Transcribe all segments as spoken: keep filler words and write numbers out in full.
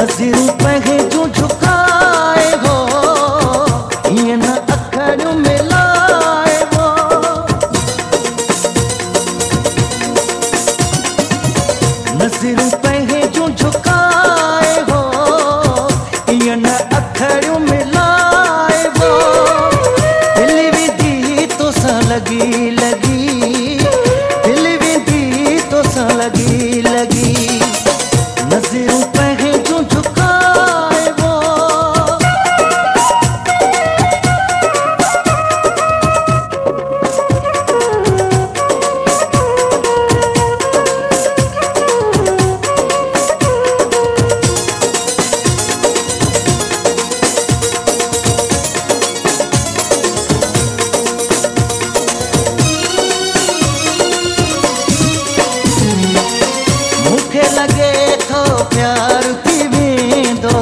नज़रूं पंहिंजे जूं झुकाए हो, ईअं न अखियूं मिलाए हो। नज़रूं पंहिंजे जूं झुकाए हो, ईअं न अखियूं मिलाए हो। दिल विधी तोसां लॻी लॻी, दिल विधी तोसां लॻी लॻी। नज़रूं पंहिंजे जूं झुकाए हो। मूंखे लॻे थो प्यार थी वेंदो,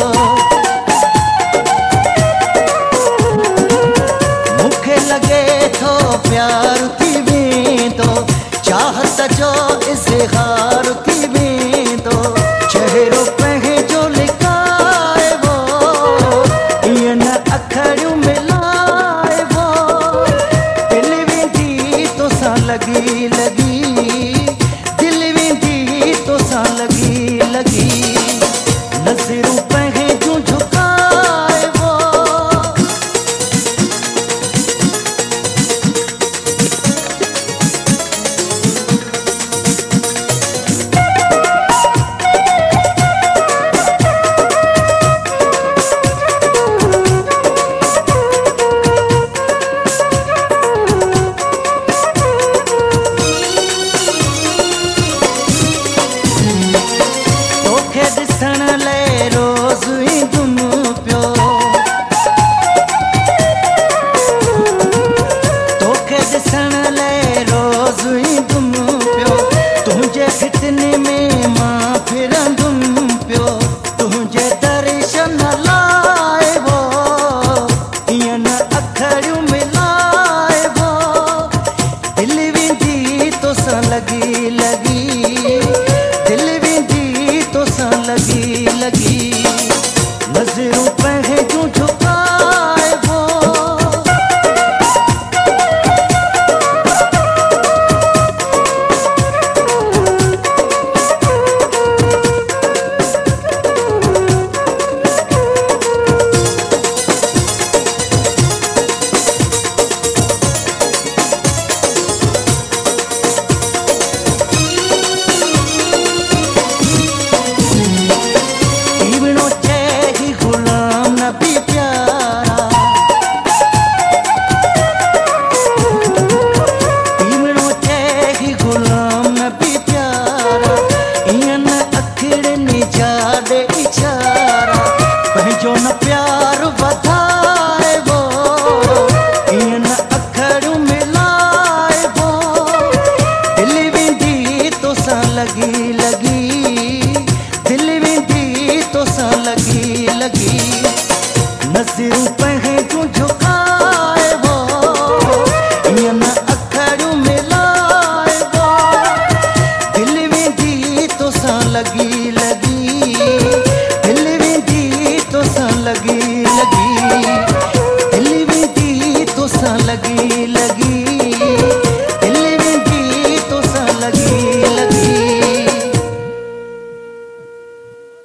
मूंखे लॻे थो प्यार थी वेंदो, चाहत जो इज़हार थी वेंदो। चहिरो पंहिंजो लिकाए हो, ईअं न अखियूं मिलाए हो। दिल वेंदी तोसां लॻी लॻी, दिल वेंदी तोसां लॻी लॻी। नज़रूं पंहिंजे जूं झुकाए हो। तोखे ॾिसण लाइ रोज़ ई गुम पियो, तोखे ॾिसण लाइ रोज़ ई गुम पियो। तुंहिंजे फितने में मां फिरंदुमि पियो, तुंहिंजे दर्शन लाइ हो, ईअं न अखियूं मिलाए हो। दिल वेंदी तोसां लॻी लॻी, दिल वेंदी तोसां लॻी लॻी। नज़रूं पंहिंजे जूं झुकाए हो। ईवणो चई गुलाम नबी प्यारा, ईवणो चई गुलाम नबी प्यारा। ईअं न अखिड़ियुनि जा ॾे इशारा, पंहिंजो न प्यार वधाए हो, ईअं न अखियूं मिलाए हो। दिल वेंदी तोसां लॻी